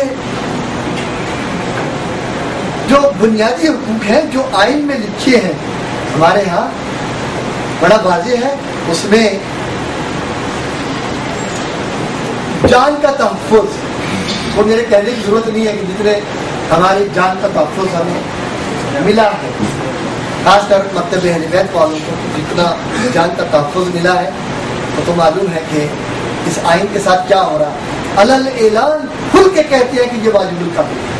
Speaker 1: جو بنیادی حقوق ہیں جو آئین میں لکھے ہیں ہمارے ہاں بڑا واضح ہے، اس میں جان کا تحفظ، وہ میرے کہنے کی ضرورت نہیں ہے کہ جتنے ہماری جان کا تحفظ ہمیں ملا ہے، خاص کر مکتب اہل بیت والوں کو جتنا جان کا تحفظ ملا ہے وہ تو معلوم ہے کہ اس آئین کے ساتھ کیا ہو رہا ہے۔ علل اعلان کھل کے کہتے ہیں کہ یہ واجب القتل ہے،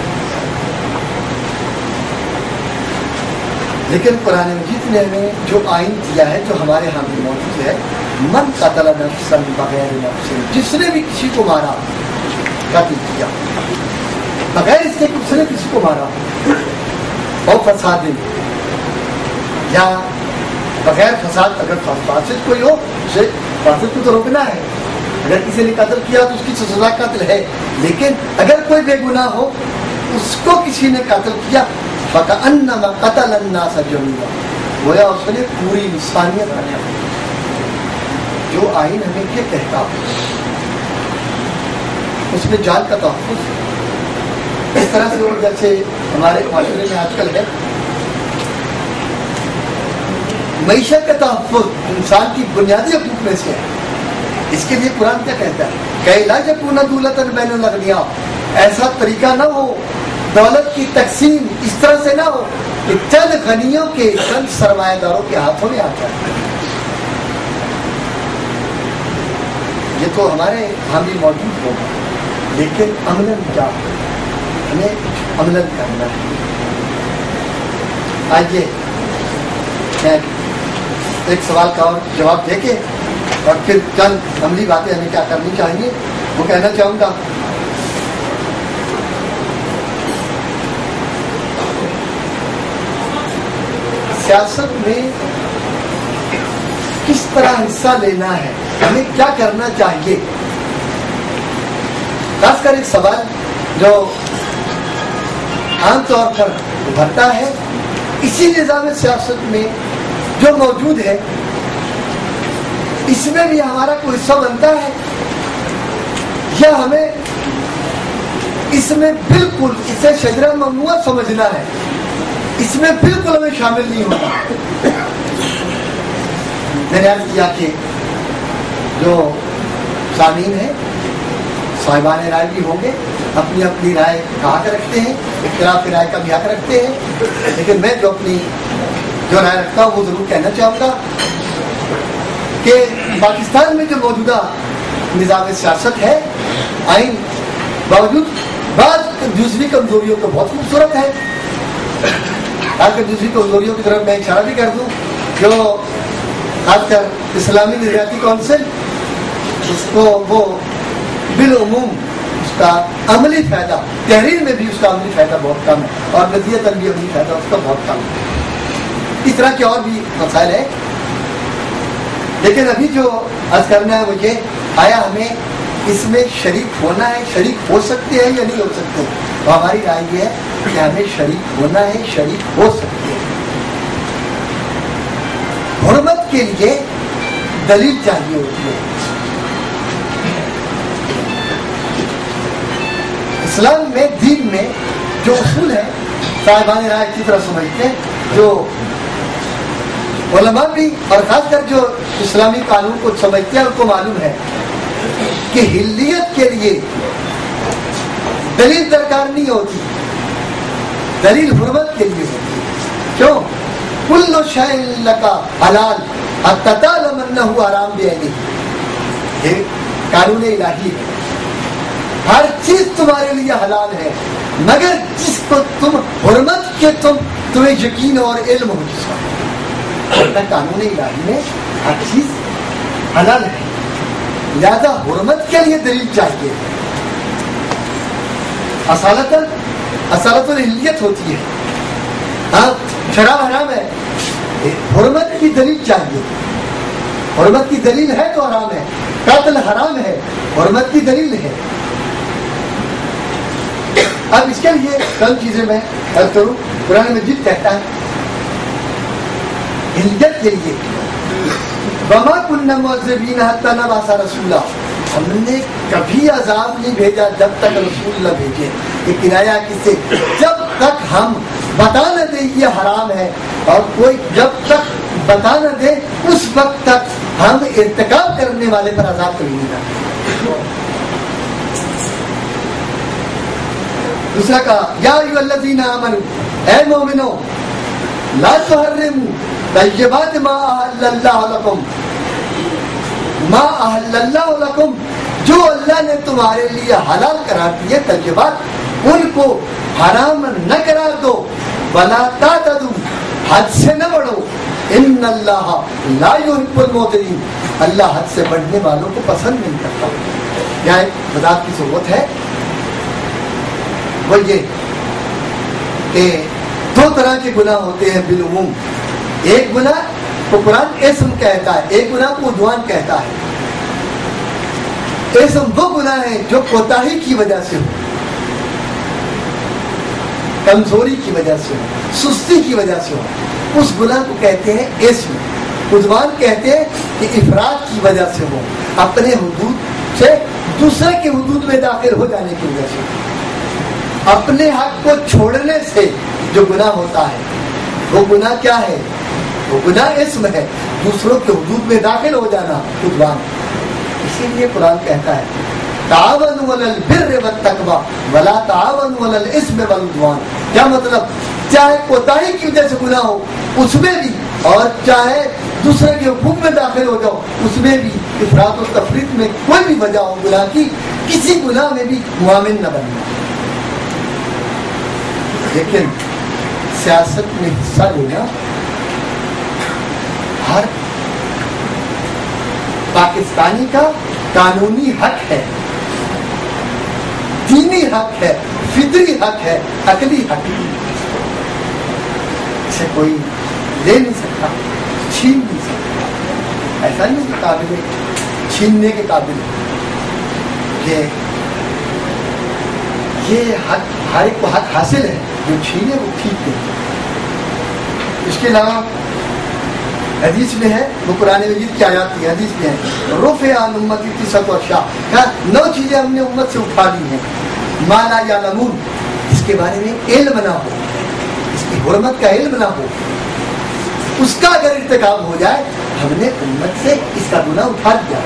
Speaker 1: لیکن قرآن مجید نے ہمیں جو آئین دیا ہے جو ہمارے ہاں بھی موجود ہے، من قتل نفسا بغیر نفس، جس نے بھی کسی کو مارا، قتل کیا بغیر اس کے اس نے کسی کو مارا، اور فساد یا بغیر فساد، اگر فاسد کوئی ہو اسے فاسد کو تو روکنا ہے، اگر کسی نے قتل کیا تو اس کی سزا قتل ہے، لیکن اگر کوئی بے گناہ ہو اس کو کسی نے قتل کیا فَكَأَنَّمَا قَتَلَ النَّاسَ جَمِيعًا، گویا اس نے پوری انسانیت آنے جو آئین ہمیں یہ کہتا اس میں جان کا تحفظ اس طرح سے ہو جیسے ہمارے معاشرے میں آج کل ہے۔ معیشت کا تحفظ انسان کی بنیادی حقوق میں سے ہے، اس کے لیے قرآن کیا کہتا ہے کہ لا یکون دولۃ بین الاغنیاء، ایسا طریقہ نہ ہو، دولت کی تقسیم اس طرح سے نہ ہو کہ چند غنیوں کے چند سرمایہ داروں کے ہاتھوں میں آتا ہے۔ یہ تو ہمارے ہاں بھی موجود ہوگا، لیکن عملاً کیا ہمیں عملاً کرنا ہے۔ آئیے میں ایک سوال کا اور جواب دے کے اور پھر چند عملی باتیں ہمیں کیا کرنی چاہیے وہ کہنا چاہوں گا۔ سیاست میں کس طرح حصہ لینا ہے، ہمیں کیا کرنا چاہیے، خاص کر ایک سوال جو عام طور پر ابھرتا ہے اسی نظام سیاست میں جو موجود ہے، اس میں بھی ہمارا کوئی حصہ بنتا ہے یا ہمیں اس میں بالکل اسے شجرہ ممنوع سمجھنا ہے، اس میں بالکل ہمیں شامل نہیں ہونا۔ میں نے عرض کیا کہ جو سامعین ہیں صاحبان رائے بھی ہوں گے، اپنی اپنی رائے کا حق رکھتے ہیں، اختلاف رائے کا بھی حق رکھتے ہیں، لیکن میں جو اپنی جو رائے رکھتا ہوں وہ ضرور کہنا چاہوں گا کہ پاکستان میں جو موجودہ نظام سیاست ہے، آئین باوجود بعض دوسری کمزوریوں کو بہت خوبصورت ہے، خاص کر دوسری کمزوریوں کی طرف میں اشارہ بھی کر دوں، جو خاص کر اسلامی نظریاتی کونسل اس کو وہ بالعموم اس کا عملی فائدہ، تحریر میں بھی اس کا عملی فائدہ بہت کم ہے اور نظریتاً بھی عملی فائدہ اس کا بہت کم ہے۔ اس طرح کے اور بھی مسائل ہیں، لیکن ابھی جو عرض کرنا ہے وہ یہ، آیا ہمیں اس میں شریک ہونا ہے، شریک ہو سکتے ہیں یا نہیں ہو سکتے؟ تو ہماری رائے یہ ہے کہ ہمیں شریک ہونا ہے، شریک ہو سکتے ہیں۔ حرمت کے لیے دلیل چاہیے ہوتی ہے۔ اسلام میں، دین میں جو اصول ہے صاحبان رائے کی طرح سمجھتے ہیں، جو علماء بھی اور خاص کر جو اسلامی قانون کو سمجھتے ہیں ان کو معلوم ہے کہ حلیت کے لیے دلیل درکار نہیں ہوتی، دلیل حرمت کے لیے ہوتی ہے۔ کیوں؟ کل شیء لک حلال حتی تعلم انہ حرام بعینہ، یہ قانون الہی ہے۔ ہر چیز تمہارے لیے حلال ہے مگر جس کو تم حرمت کے تم تمہیں یقین اور علم ہو جس کا۔ قانون الہی میں ہر چیز حلال ہے، لہذا حرمت کے لیے دلیل چاہیے۔ اصالت اصالت الحلیت ہوتی ہے، ہاں شراب حرام ہے، حرمت کی دلیل چاہیے، حرمت کی دلیل ہے تو حرام ہے۔ قتل حرام ہے، حرمت کی دلیل ہے۔ اب اس کے لیے کم چیزیں میں عرض کروں۔ قرآن مجید کہتا ہے حلیت کے لیے وما كنا معذبين حتى نبعث رسولا، ہم نے کبھی عذاب نہیں بھیجا جب تک رسول نہ بھیجے۔ یہ کنایا کس سے؟ جب تک ہم بتا نہ دیں یہ حرام ہے، اور کوئی جب تک بتا نہ دے اس وقت تک ہم ارتکاب کرنے والے پر عذاب کبھی نہیں کرتے۔ دوسرا کہا یا ایھا الذین آمنوا، اے مومنو لا تحرموا طیبات ما احل اللہ لکم، ما احل اللہ لکم، جو اللہ نے تمہارے لیے حلال قرار دیے طیبات ان کو حرام نہ قرار دو، ولا تعتدوا، حد سے نہ بڑھو، ان اللہ لا یحب المعتدین، اللہ حد سے بڑھنے والوں کو پسند نہیں کرتا۔ یہاں ایک وضاحت کی ضرورت ہے، وہ یہ کہ دو طرح کے گناہ ہوتے ہیں بالعموم۔ ایک گناہ کو قرآن اسم کہتا ہے، ایک گناہ کو عدوان کہتا ہے۔ اسم وہ گناہ ہے جو کوتاہی کی وجہ سے ہو، کمزوری کی وجہ سے ہو، سستی کی وجہ سے ہو، اس گناہ کو کہتے ہیں اسم۔ عدوان کہتے ہیں کہ افراد کی وجہ سے ہو، اپنے حدود سے دوسرے کے حدود میں داخل ہو جانے کی وجہ سے، اپنے حق کو چھوڑنے سے جو گناہ ہوتا ہے وہ گناہ کیا ہے؟ وہ گناہ اسم ہے، دوسروں کے حدود میں داخل ہو جانا عدوان۔ اسی لیے قرآن کہتا ہے تعاونوا علی البر والتقوی ولا تعاونوا علی الاثم والعدوان۔ کیا مطلب؟ چاہے کوتاہی کی وجہ سے گناہ ہو اس میں بھی، اور چاہے دوسرے کے حقوق میں داخل ہو جاؤ اس میں بھی، افراط و تفریط میں کوئی بھی وجہ ہو گناہ کی، کسی گناہ میں بھی معاون نہ بننا۔ لیکن سیاست میں حصہ لینا ہر پاکستانی کا قانونی حق ہے، دینی حق ہے، فطری حق ہے، عقلی حق ہے۔ اسے کوئی لے نہیں سکتا، چھین نہیں سکتا۔ ایسا نہیں کہ قابل چھیننے کے قابل کہ یہ حق ہر ایک کو حق حاصل ہے، جو چھینے وہ ٹھیک نہیں۔ اس کے علاوہ حدیث میں ہے، وہ قرآن مجید کی آیات کی حدیث میں ہے، رفع عن امتی تسعۃ اشیاء، کہا نو چیزیں ہم نے امت سے اٹھا لی ہیں، ما لا یعلمون، اس کے بارے میں علم نہ ہو، اس کی حرمت کا علم نہ ہو، اس کا اگر ارتکاب ہو جائے ہم نے امت سے اس کا گناہ اٹھا دیا۔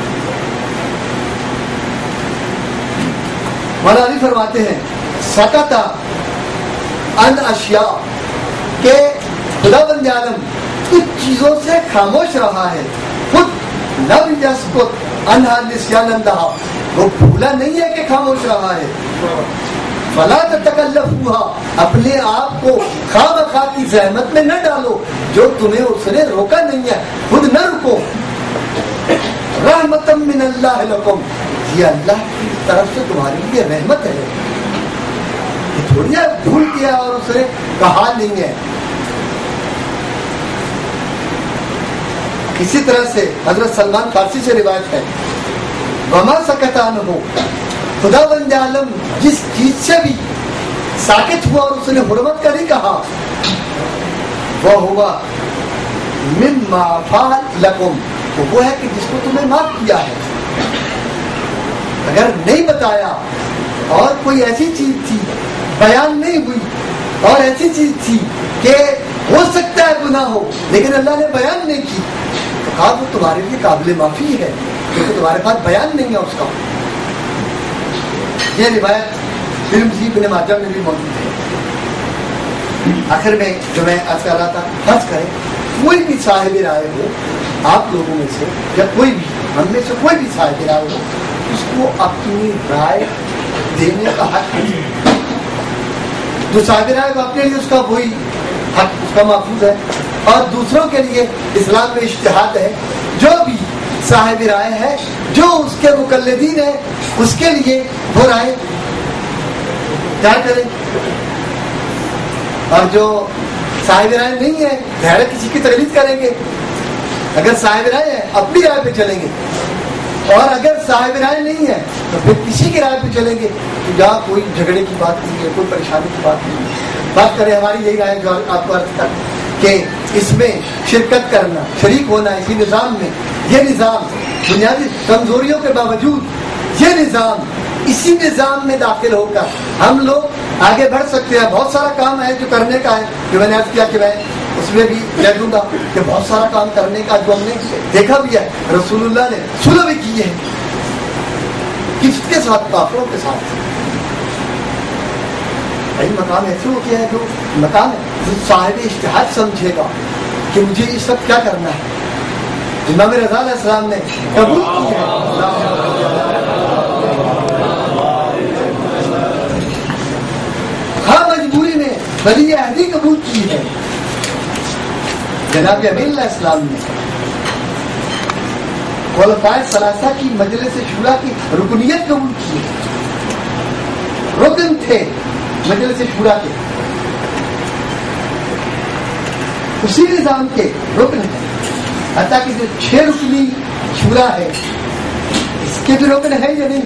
Speaker 1: مولانا علی فرماتے ہیں سکت ان اشیاء، کہ خدا بند عالم کچھ چیزوں سے خاموش رہا ہے، خود لم یسکت عنہا نسیانا لہا، وہ بھولا نہیں ہے کہ خاموش رہا ہے۔ فلا تتکلفوها، اپنے آپ کو خواہ مخواہ کی زحمت میں نہ ڈالو، جو تمہیں اس نے روکا نہیں ہے، خود نہ رکو۔ رحمتا من اللہ لکم، یہ اللہ کی طرف سے تمہارے لیے رحمت ہے، یہ تھوڑی ہے بھول گیا اور اس نے کہا نہیں ہے۔ اسی طرح سے حضرت سلمان فارسی سے روایت ہے वमा सकतान हो, खुदावंद आलम जिस चीज से भी साकित हुआ और उसने हुर्मत का नहीं कहा, वह हुआ मिम्मा फ़अल लकुम, तो वो है कि जिसको तुमने माफ किया है। अगर नहीं बताया और कोई ऐसी चीज थी बयान नहीं हुई और ऐसी चीज थी कि हो सकता है गुनाह हो लेकिन अल्लाह ने बयान नहीं की, तो कहा वो तुम्हारे लिए काबिल माफी है क्योंकि तुम्हारे पास बयान नहीं है उसका। ये रिवायत तिरमिज़ी इब्न माजा में भी मौजूद है। आखिर में जो मैं आज कर रहा था, फर्ज करें कोई भी साहिब राय हो आप लोगों में से या कोई भी हम में से कोई भी साहिब राय हो, उसको अपनी राय देने का हक है। जो साहिब राय हो अपने लिए उसका वही हक उसका महफूज है, और दूसरों के लिए इस्लाम में इज्तिहाद है। जो भी साहिब राय है, जो उसके मुकल्लिदीन है, उसके लिए वो राय क्या करें। और जो साहिब राय नहीं है धैर्य किसी की तकलीफ करेंगे। अगर साहिब राय है अपनी राय पे चलेंगे, और अगर साहिब राय नहीं है तो फिर किसी की राय पे चलेंगे तो जहाँ कोई झगड़े की बात नहीं है, कोई परेशानी की बात नहीं है। बात करें हमारी यही राय जो आपको अर्थ कर कि इसमें शिरकत करना, शरीक होना इसी निज़ाम में, ये निज़ाम बुनियादी कमजोरियों के बावजूद ये निज़ाम इसी निज़ाम में दाखिल होकर हम लोग आगे बढ़ सकते हैं। बहुत सारा काम है जो करने का है, जो मैंने अर्ज किया कि मैं उसमें भी कह दूंगा कि बहुत सारा काम करने का जो हमने देखा भी है, रसूलुल्लाह ने सुलह भी की है। किसके साथ? काफिरों के साथ। कई मकाम ऐसे होते हैं जो मकाम है जो साहिब इज्तिहाद समझेगा कि मुझे ये सब क्या करना है। इमाम रज़ा अलैहिस्सलाम ने कबूल की है, हाँ मजबूरी में वली अहदी कबूल की है। जनाब अमीन इस्लाम ने खुलफाए सलासा की मजलिस शूरा की रुकनियत कबूल की है। रुकन थे मजलिस शूरा के, उसी निजाम के रुकन है। हत्ता कि जो छह रुकनी शूरा है इसके भी रुकन है या नहीं?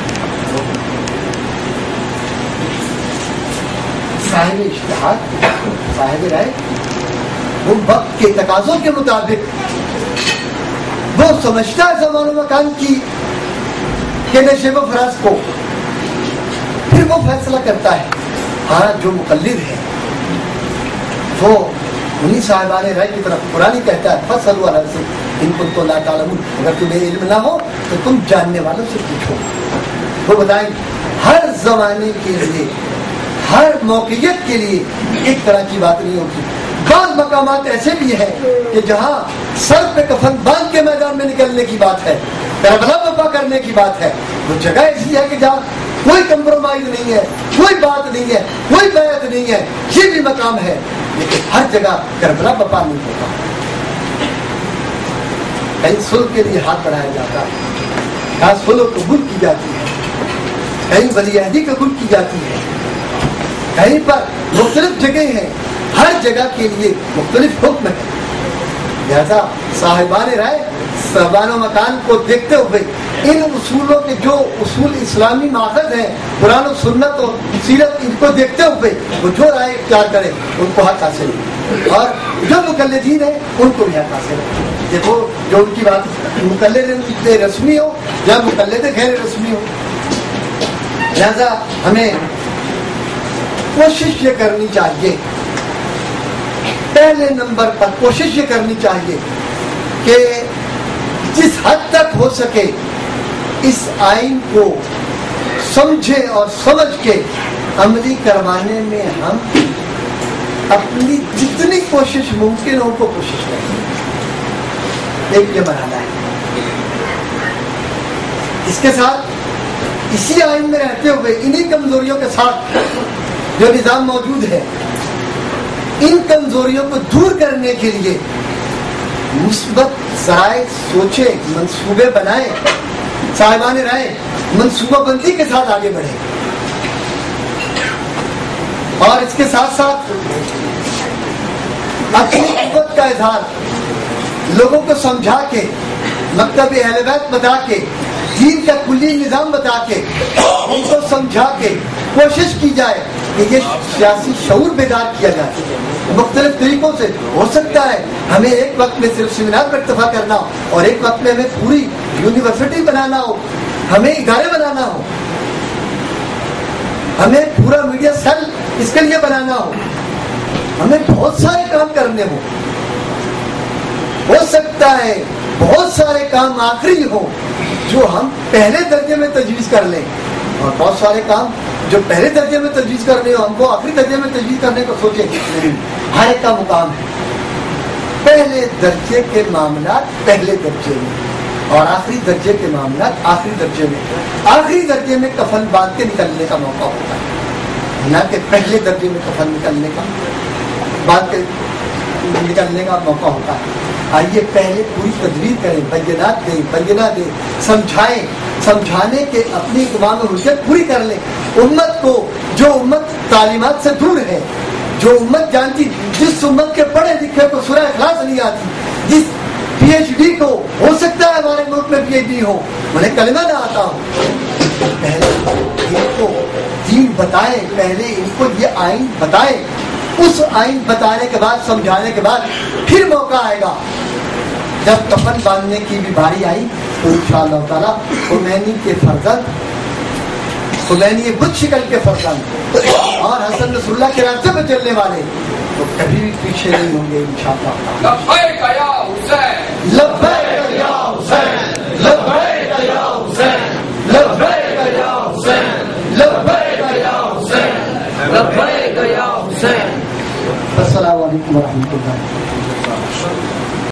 Speaker 1: साहिब इज्तिहाद, साहिब राय, वो वक्त के तकाजों के मुताबिक वो समझता है ज़मान व मकान की के नशे व फराज को, फिर वो फैसला करता है। हाँ जो मुकल्लिद है वो उन्हीं साहिबान राय की तरफ कुरान कहता है फसलू अला से इनको तो ला तालमून, अगर तुम्हें इल्म ना हो तो तुम जानने वालों से पूछो। वो बताएंगे हर जमाने के लिए, हर मौक़ियत के लिए एक तरह की बात नहीं होगी। बाज़ मकामात ऐसे भी हैं कि जहाँ सर पे कफन बांध के मैदान में निकलने की बात है, करबला बपा करने की बात है। वो जगह ऐसी है कि जहाँ कोई कंप्रोमाइज नहीं है, कोई बात नहीं है, कोई बैत नहीं है, ये भी मकाम है। लेकिन हर जगह करबला बपा नहीं होता। कहीं सुलह के लिए हाथ बढ़ाया जाता है, कहीं सुलह कबूल की जाती है, कहीं वली अहदी कबूल की जाती है, कहीं पर मुख्तलिफ जगह हैं। हर जगह के लिए मुख्तलिफ हुक्म है। लिहाजा साहिबान राय साहिबान मकान को देखते हुए इन उसूलों के जो उसूल इस्लामी माखज़ हैं, कुरान और सुन्नत और सीरत, इनको देखते हुए वो जो राय इख्तियार करे उनको हक हासिल है, और जो मुकल्लिदीन है उनको भी हक हासिल है। देखो जो उनकी बात मुकल्लिद रस्मी हो या मुकल्लिद गैर रस्मी हो, लिहाजा हमें कोशिश ये करनी चाहिए, पहले नंबर पर कोशिश ये करनी चाहिए कि जिस हद तक हो सके इस आइन को समझे और समझ के अमली करवाने में हम अपनी जितनी कोशिश मुमकिन हो उनको कोशिश करें। एक ये मरहला है। इसके साथ इसी आइन में रहते हुए इन्हीं कमजोरियों के साथ जो निज़ाम मौजूद है, इन कमजोरियों को दूर करने के लिए मुस्बत ज़राए सोचे, मंसूबे बनाए, साहिबान राय मंसूबाबंदी के साथ आगे बढ़े, और इसके साथ साथ अपनी कुव्वत का इजहार लोगों को समझा के, मकतब अहले बैत बता के دین کا کلی نظام بتا کے ان کو سمجھا کے کوشش کی جائے کہ یہ سیاسی شعور بیدار کیا جائے مختلف طریقوں سے. ہو سکتا ہے ہمیں ایک وقت میں صرف سیمینار پر اتفاق کرنا ہو اور ایک وقت میں ہمیں پوری یونیورسٹی بنانا ہو, ہمیں ادارے بنانا ہو, ہمیں پورا میڈیا سیل اس کے لیے بنانا ہو, ہمیں بہت سارے کام کرنے ہوں. ہو سکتا ہے بہت سارے کام آخری ہو جو ہم پہلے درجے میں تجویز کر لیں اور بہت سارے کام جو پہلے درجے میں تجویز کرنے ہو ہم کو آخری درجے میں تجویز کرنے کو سوچیں. ہر ایک کا مقام ہے. پہلے درجے کے معاملات پہلے درجے میں اور آخری درجے کے معاملات آخری درجے میں. آخری درجے میں کفن باندھ کے نکلنے کا موقع ہوتا ہے, نہ کہ پہلے درجے میں کفن نکلنے کا باندھ کے نکلنے کا موقع ہوتا ہے. آئیے پہلے پوری تدبیر کریں, بینات دیں, بینہ دیں, سمجھائیں, سمجھانے کے اپنی امام حجت پوری کر لیں. امت کو جو امت تعلیمات سے دور ہے, جو امت جانتی, جس امت کے پڑھے لکھے کو سورہ اخلاص نہیں آتی, جس پی ایچ ڈی کو ہو سکتا ہے ہمارے ملک میں پی ایچ ڈی ہو انہیں کلمہ نہ آتا ہو, پہلے ان کو دین بتائیں, پہلے ان کو یہ آئین بتائیں. اس آئین بتانے کے بعد سمجھانے کے بعد پھر موقع آئے گا جب کفن باندھنے کی بھی باری آئی تو انشاءاللہ تعالیٰ خمینی کے فرزند, خمینی بت شکل کے فرزند اور حسن نصر اللہ کے راستے پہ چلنے والے تو کبھی بھی پیچھے نہیں ہوں گے انشاءاللہ. لبیک یا حسین, لبیک یا حسین, لبیک یا حسین, لبیک یا حسین, لبیک یا حسین, لبیک یا حسین. السلام علیکم ورحمۃ اللہ.